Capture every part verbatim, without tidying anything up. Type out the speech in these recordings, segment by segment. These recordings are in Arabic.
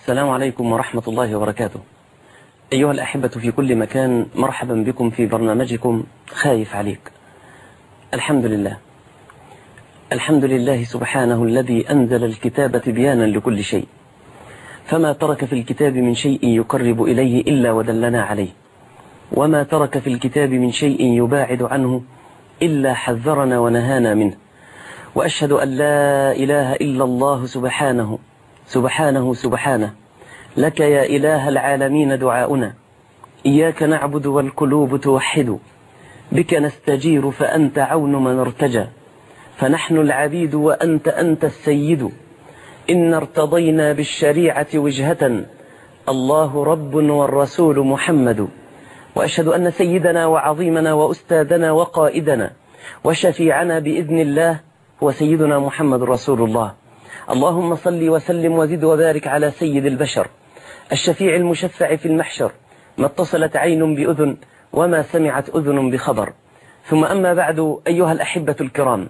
السلام عليكم ورحمة الله وبركاته. أيها الأحبة في كل مكان، مرحبا بكم في برنامجكم خايف عليك. الحمد لله الحمد لله سبحانه الذي أنزل الكتاب تبيانا لكل شيء، فما ترك في الكتاب من شيء يقرب إليه إلا ودلنا عليه، وما ترك في الكتاب من شيء يباعد عنه إلا حذرنا ونهانا منه. وأشهد أن لا إله إلا الله سبحانه سبحانه سبحانه. لك يا إله العالمين دعاؤنا، إياك نعبد والقلوب توحد، بك نستجير فأنت عون من ارتجى، فنحن العبيد وأنت أنت السيد، إن ارتضينا بالشريعة وجهة، الله رب والرسول محمد. وأشهد أن سيدنا وعظيمنا وأستاذنا وقائدنا وشفيعنا بإذن الله هو سيدنا محمد رسول الله. اللهم صل وسلم وزد وبارك على سيد البشر، الشفيع المشفع في المحشر، ما اتصلت عين بأذن وما سمعت أذن بخبر. ثم أما بعد، أيها الأحبة الكرام،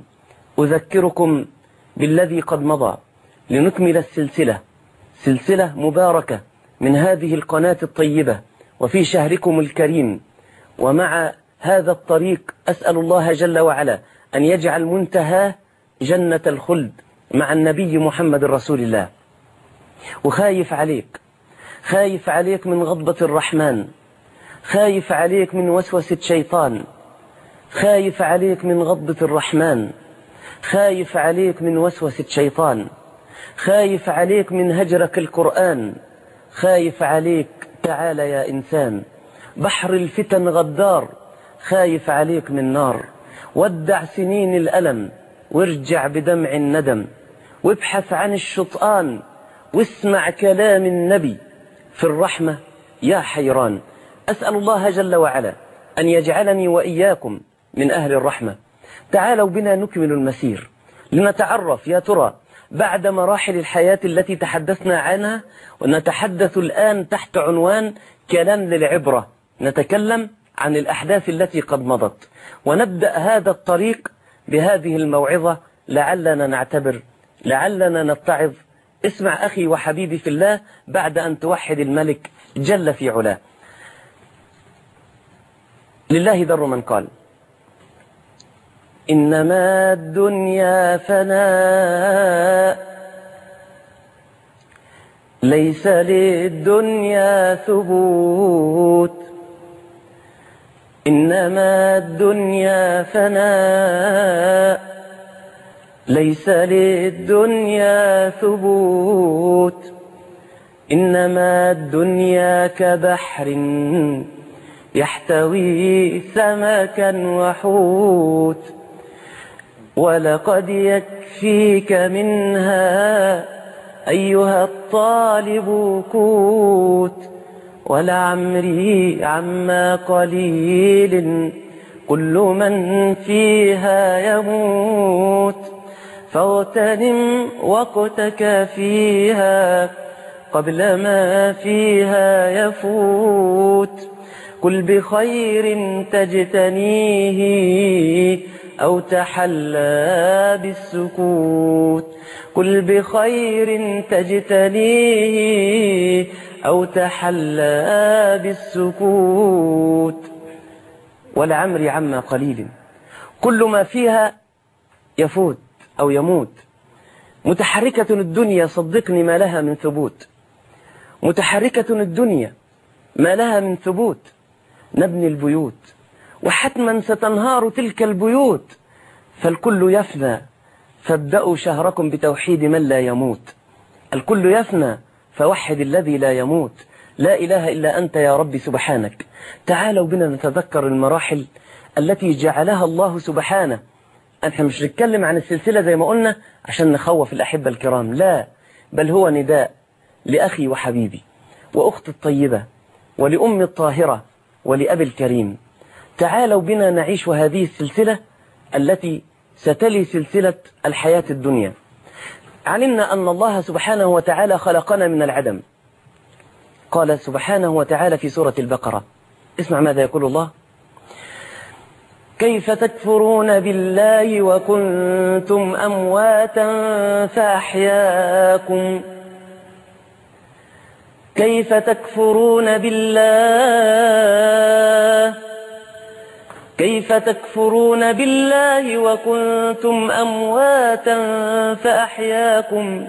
أذكركم بالذي قد مضى لنكمل السلسلة، سلسلة مباركة من هذه القناة الطيبة وفي شهركم الكريم. ومع هذا الطريق أسأل الله جل وعلا أن يجعل منتهى جنة الخلد مع النبي محمد رسول الله. وخايف عليك، خايف عليك من غضبة الرحمن، خايف عليك من وسوسة شيطان، خايف عليك من غضبة الرحمن، خايف عليك من وسوسة شيطان، خايف عليك من هجرك القرآن، خايف عليك. تعال يا إنسان، بحر الفتن غدار، خايف عليك من نار. ودع سنين الألم وارجع بدمع الندم، وابحث عن الشطآن واسمع كلام النبي في الرحمة يا حيران. أسأل الله جل وعلا أن يجعلني وإياكم من أهل الرحمة. تعالوا بنا نكمل المسير لنتعرف يا ترى بعد مراحل الحياة التي تحدثنا عنها، ونتحدث الآن تحت عنوان كلام للعبرة. نتكلم عن الأحداث التي قد مضت، ونبدأ هذا الطريق بهذه الموعظة لعلنا نعتبر، لعلنا نتعظ. اسمع أخي وحبيبي في الله بعد أن توحد الملك جل في علاه. لله در من قال: إنما الدنيا فناء، ليس للدنيا ثبوت. إنما الدنيا فناء، ليس للدنيا ثبوت. إنما الدنيا كبحر يحتوي سمكا وحوت، ولقد يكفيك منها أيها الطالب قوت. ولعمري عما قليل كل من فيها يموت، فاغتنم وقتك فيها قبل ما فيها يفوت. كل بخير تجتنيه أو تحلى بالسكوت. كل بخير تجتنيه أو تحلى بالسكوت. ولعمري عما قليل كل ما فيها يفوت أو يموت. متحركة الدنيا، صدقني ما لها من ثبوت. متحركة الدنيا ما لها من ثبوت. نبني البيوت وحتما ستنهار تلك البيوت، فالكل يفنى، فابدأوا شهركم بتوحيد من لا يموت. الكل يفنى، فوحد الذي لا يموت. لا إله إلا أنت يا رب سبحانك. تعالوا بنا نتذكر المراحل التي جعلها الله سبحانه. احنا مش نتكلم عن السلسلة زي ما قلنا عشان نخوف الأحبة الكرام، لا، بل هو نداء لأخي وحبيبي وأختي الطيبة ولأمي الطاهرة ولأبي الكريم. تعالوا بنا نعيش هذه السلسلة التي ستلي سلسلة الحياة الدنيا. علمنا أن الله سبحانه وتعالى خلقنا من العدم. قال سبحانه وتعالى في سورة البقرة، اسمع ماذا يقول الله: كيف تكفرون بالله وكنتم أمواتا فأحياكم كيف تكفرون بالله كيف تكفرون بالله وكنتم أمواتا فأحياكم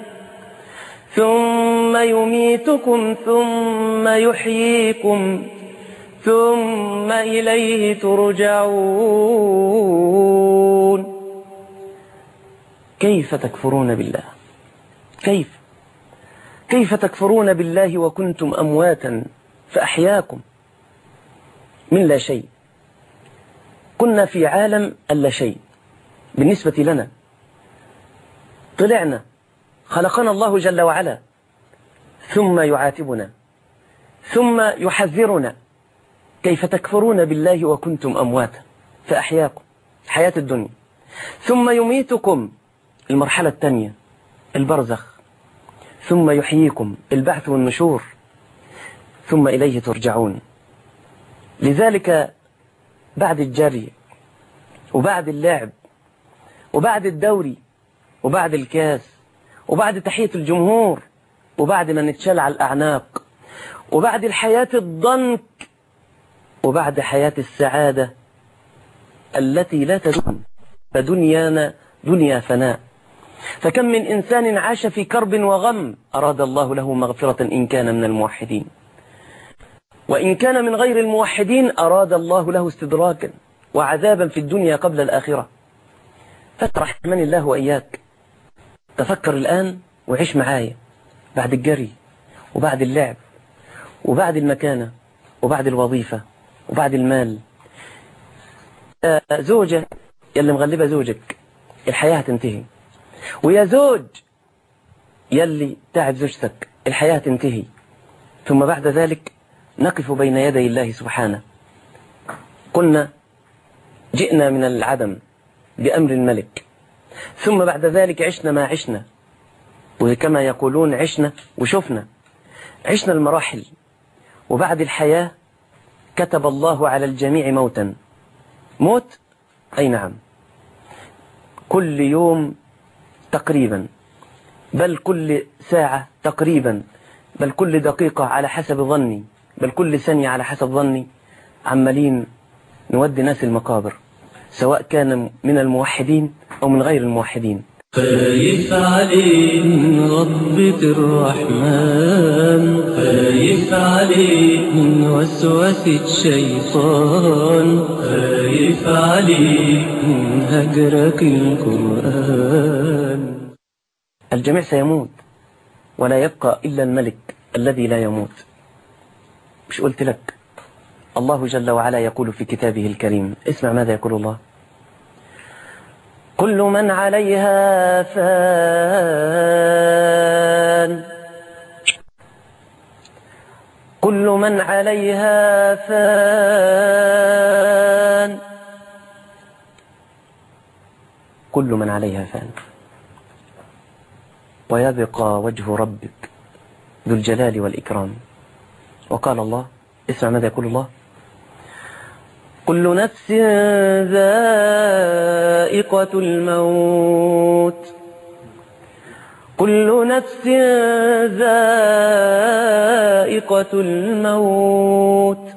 ثم يميتكم ثم يحييكم ثم إليه ترجعون. كيف تكفرون بالله كيف كيف تكفرون بالله وكنتم أمواتا فأحياكم من لا شيء. كنا في عالم اللا شيء بالنسبة لنا، طلعنا خلقنا الله جل وعلا ثم يعاتبنا ثم يحذرنا. كيف تكفرون بالله وكنتم أمواتا فأحياكم حياة الدنيا، ثم يميتكم المرحلة الثانية البرزخ، ثم يحييكم البعث والنشور، ثم إليه ترجعون. لذلك بعد الجري وبعد اللعب وبعد الدوري وبعد الكاس وبعد تحية الجمهور وبعد ما نتشال على الأعناق وبعد الحياة الضنك وبعد حياة السعادة التي لا تدوم، فدنيانا دنيا فناء. فكم من إنسان عاش في كرب وغم أراد الله له مغفرة إن كان من الموحدين، وإن كان من غير الموحدين أراد الله له استدراكا وعذابا في الدنيا قبل الآخرة. فترحمني الله وإياك، تفكر الآن وعيش معايا بعد الجري وبعد اللعب وبعد المكانة وبعد الوظيفة وبعد المال. زوجة يلي مغلبة زوجك الحياة هتنتهي، ويا زوج يلي تعب زوجتك الحياة تنتهي. ثم بعد ذلك نقف بين يدي الله سبحانه. قلنا جئنا من العدم بأمر الملك، ثم بعد ذلك عشنا ما عشنا، وكما يقولون عشنا وشفنا، عشنا المراحل. وبعد الحياة كتب الله على الجميع موتا. موت أي نعم، كل يوم تقريبا، بل كل ساعة تقريبا، بل كل دقيقة على حسب ظني، بل كل ثانية على حسب ظني، عمالين نودي ناس المقابر، سواء كان من الموحدين أو من غير الموحدين. خايف عليك من غضبة الرحمن، خايف عليك من وسوسة الشيطان، خايف عليك من هجرك القرآن. الجميع سيموت ولا يبقى إلا الملك الذي لا يموت. مش قلت لك الله جل وعلا يقول في كتابه الكريم؟ اسمع ماذا يقول الله: كل من عليها فان، كل من عليها فان، كل من عليها فان، ويبقى وجه ربك ذو الجلال والإكرام. وقال الله، اسمع ماذا يقول الله: كل نفس ذائقة الموت، كل نفس ذائقة الموت.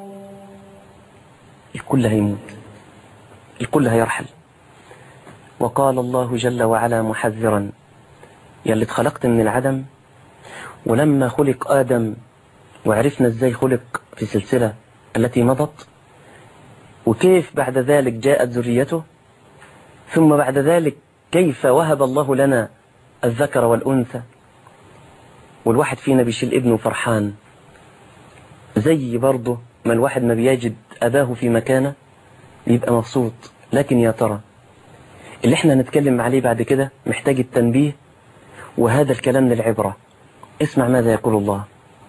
الكل هيموت، الكل هيرحل. وقال الله جل وعلا محذرا: يلي اتخلقت من العدم، ولما خلق آدم وعرفنا ازاي خلق في سلسلة التي مضت، وكيف بعد ذلك جاءت ذريته، ثم بعد ذلك كيف وهب الله لنا الذكر والأنثى، والواحد فينا بيشيل ابنه فرحان، زي برضه ما الواحد ما بيجد أباه في مكانه بيبقى مبسوط. لكن يا ترى اللي احنا هنتكلم عليه بعد كده محتاج التنبيه، وهذا الكلام للعبرة. اسمع ماذا يقول الله: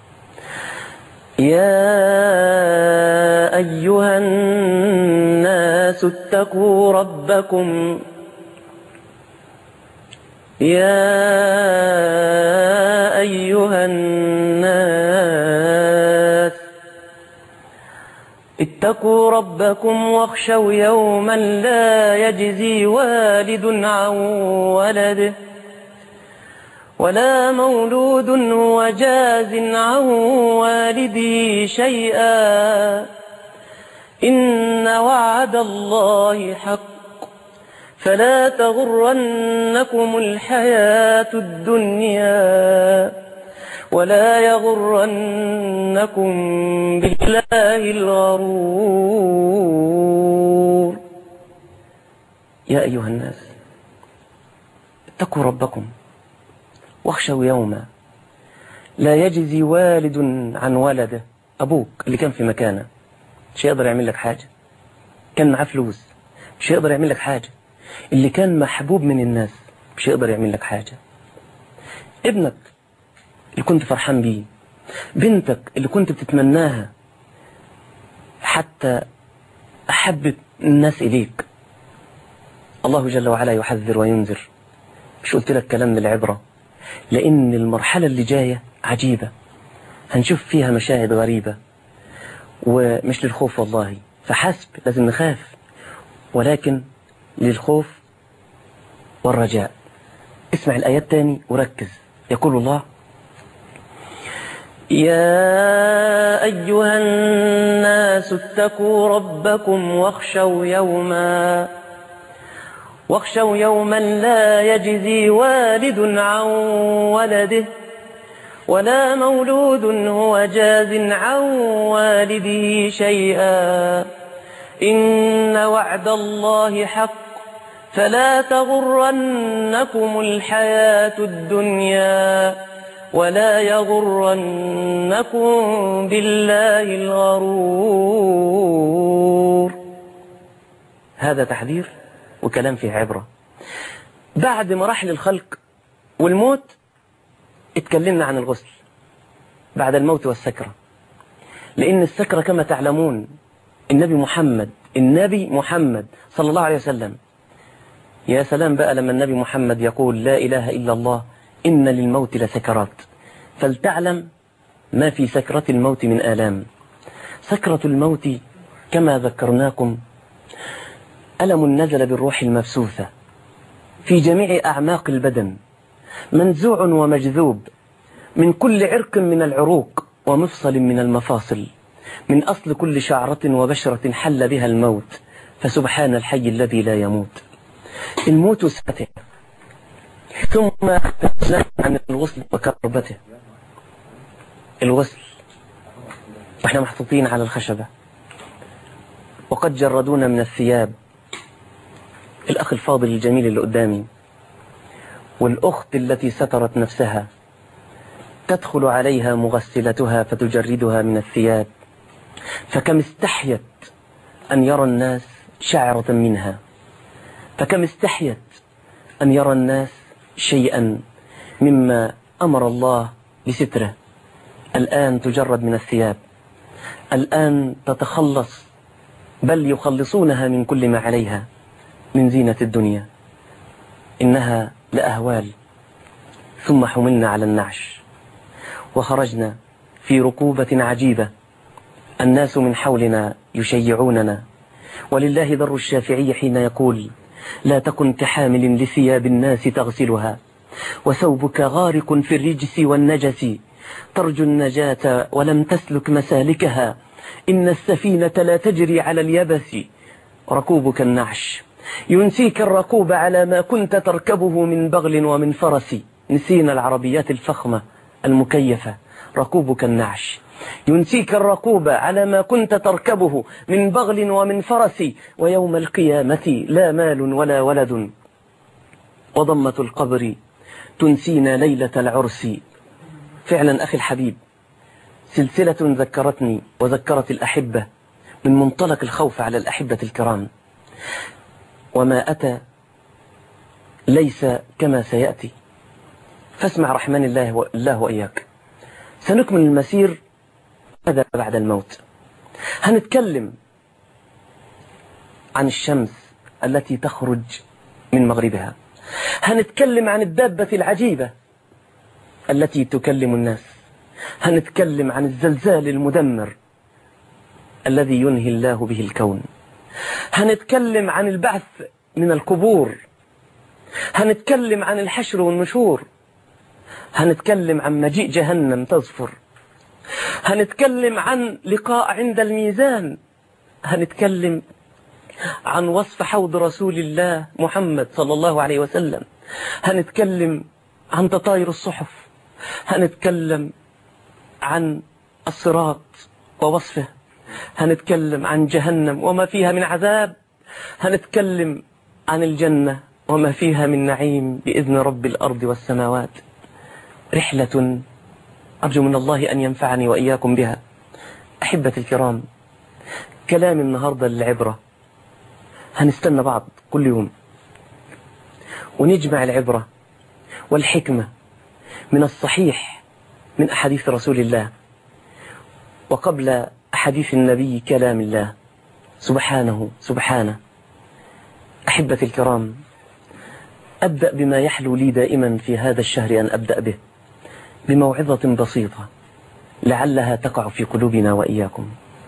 يا أيها الناس اتقوا ربكم، يا أيها الناس اتقوا ربكم واخشوا يوما لا يجزي والد عن ولده ولا مولود هو جاز عن والده شيئا إن وعد الله حق فلا تغرنكم الحياة الدنيا ولا يغرنكم بالله الغرور. يا أيها الناس اتقوا ربكم واخشوا يوما لا يجزي والد عن ولده. أبوك اللي كان في مكانه مش هيقدر يعمل لك حاجة، كان معاه فلوس مش هيقدر يعمل لك حاجة، اللي كان محبوب من الناس مش هيقدر يعمل لك حاجة، ابنك اللي كنت فرحان بيه، بنتك اللي كنت بتتمناها حتى أحب الناس إليك. الله جل وعلا يحذر وينذر. مش قلت لك كلام للعبرة؟ لأن المرحلة اللي جاية عجيبة، هنشوف فيها مشاهد غريبة ومش للخوف والله، فحسب لازم نخاف، ولكن للخوف والرجاء. اسمع الآيات تاني وركز. يقول الله: يا أيها الناس اتقوا ربكم واخشوا يوما واخشوا يوما لا يجزي والد عن ولده ولا مولود هو جاز عن والده شيئا إن وعد الله حق فلا تغرنكم الحياة الدنيا ولا يغرنكم بالله الغرور. هذا تحذير وكلام فيه عبرة. بعد مراحل الخلق والموت اتكلمنا عن الغسل بعد الموت والسكرة، لأن السكرة كما تعلمون النبي محمد النبي محمد صلى الله عليه وسلم، يا سلام بقى لما النبي محمد يقول لا إله إلا الله إن للموت لسكرات، فلتعلم ما في سكرة الموت من آلام. سكرة الموت كما ذكرناكم ألم نزل بالروح المبثوثة في جميع أعماق البدن، منزوع ومجذوب من كل عرق من العروق ومفصل من المفاصل، من أصل كل شعرة وبشرة حل بها الموت، فسبحان الحي الذي لا يموت. الموت ساته، ثم نحن عن الغسل وكربته. الغسل واحنا محطوطين على الخشبة وقد جردونا من الثياب، الأخ الفاضل الجميل اللي قدامي والأخت التي سترت نفسها تدخل عليها مغسلتها فتجردها من الثياب، فكم استحيت أن يرى الناس شعرة منها، فكم استحيت أن يرى الناس شيئا مما أمر الله بستره. الآن تجرد من الثياب، الآن تتخلص، بل يخلصونها من كل ما عليها من زينة الدنيا. إنها لأهوال. ثم حملنا على النعش وخرجنا في ركوبة عجيبة، الناس من حولنا يشيعوننا، ولله در الشافعي حين يقول لا تكن كحامل لثياب الناس تغسلها وثوبك غارق في الرجس والنجس، ترجو النجاة ولم تسلك مسالكها، إن السفينة لا تجري على اليبس، ركوبك النعش ينسيك الركوب على ما كنت تركبه من بغل ومن فرس، نسينا العربيات الفخمة المكيفة، ركوبك النعش ينسيك الركوب على ما كنت تركبه من بغل ومن فرس، ويوم القيامة لا مال ولا ولد، وضمة القبر تنسينا ليلة العرس. فعلا أخي الحبيب سلسلة ذكرتني وذكرت الأحبة من منطلق الخوف على الأحبة الكرام، وما أتى ليس كما سيأتي، فاسمع رحمن الله, الله وإياك. سنكمل المسير هذا بعد الموت. هنتكلم عن الشمس التي تخرج من مغربها، هنتكلم عن الدابة العجيبة التي تكلم الناس، هنتكلم عن الزلزال المدمر الذي ينهي الله به الكون، هنتكلم عن البعث من القبور، هنتكلم عن الحشر والنشور، هنتكلم عن مجيء جهنم تزفر، هنتكلم عن لقاء عند الميزان، هنتكلم عن وصف حوض رسول الله محمد صلى الله عليه وسلم، هنتكلم عن تطاير الصحف، هنتكلم عن الصراط ووصفه، هنتكلم عن جهنم وما فيها من عذاب، هنتكلم عن الجنة وما فيها من نعيم بإذن رب الأرض والسماوات. رحلة أرجو من الله أن ينفعني وإياكم بها. أحبتي الكرام، كلام النهاردة للعبرة، هنستنى بعض كل يوم ونجمع العبرة والحكمة من الصحيح من أحاديث رسول الله، وقبل أحاديث النبي كلام الله سبحانه سبحانه. أحبتي الكرام، أبدأ بما يحلو لي دائما في هذا الشهر أن أبدأ به، بموعظة بسيطة لعلها تقع في قلوبنا وإياكم.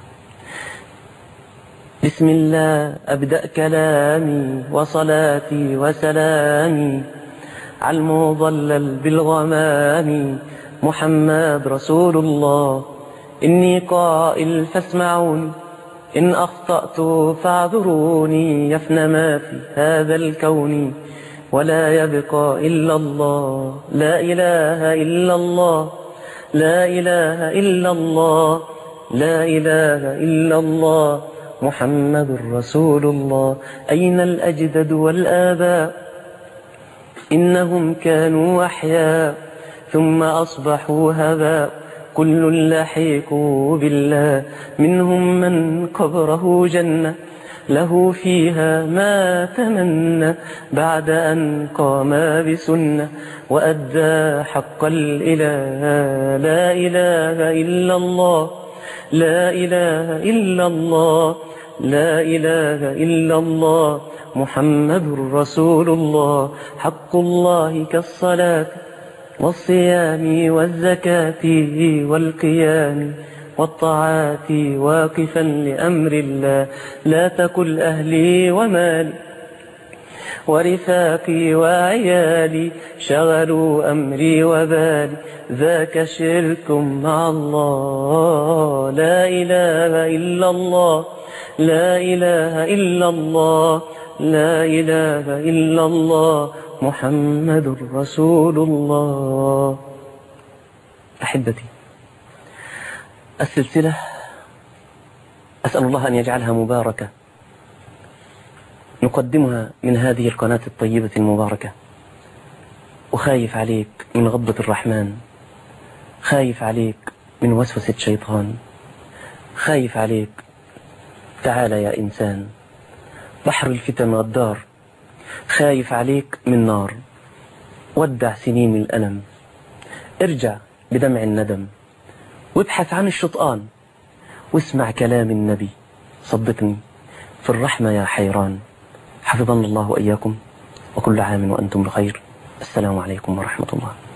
بسم الله أبدأ كلامي وصلاتي وسلامي على المضلل بالغمام محمد رسول الله. إني قائل فاسمعوني، إن أخطأت فاعذروني، يفنى ما في هذا الكون ولا يبقى إلا الله. لا إله إلا الله، لا إله إلا الله، لا إله إلا الله محمد رسول الله. أين الأجداد والآباء؟ إنهم كانوا أحياء ثم أصبحوا هباء. كل لحيق بالله، منهم من قبره جنة له فيها ما تمنى بعد أن قام بسنة وأدى حق الإله. لا إله إلا الله، لا إله إلا الله، لا إله إلا الله محمد رسول الله. حق الله كالصلاة والصيام والزكاة والقيام والطاعات واقفا لأمر الله. لا تكل أهلي ومالي ورفاقي وعيالي شغلوا أمري وبالي، ذاك شرك مع الله. لا إله إلا الله، لا إله إلا الله، لا إله إلا الله محمد رسول الله. أحبتي، السلسلة أسأل الله أن يجعلها مباركة، نقدمها من هذه القناة الطيبة المباركة. وخايف عليك من غضبة الرحمن، خايف عليك من وسوسة شيطان، خايف عليك. تعال يا إنسان، بحر الفتن غدار، خايف عليك من نار. ودع سنين الألم، ارجع بدمع الندم، وابحث عن الشطآن، واسمع كلام النبي. صدقني في الرحمة يا حيران. حفظنا الله وإياكم، وكل عام وأنتم بخير. السلام عليكم ورحمة الله.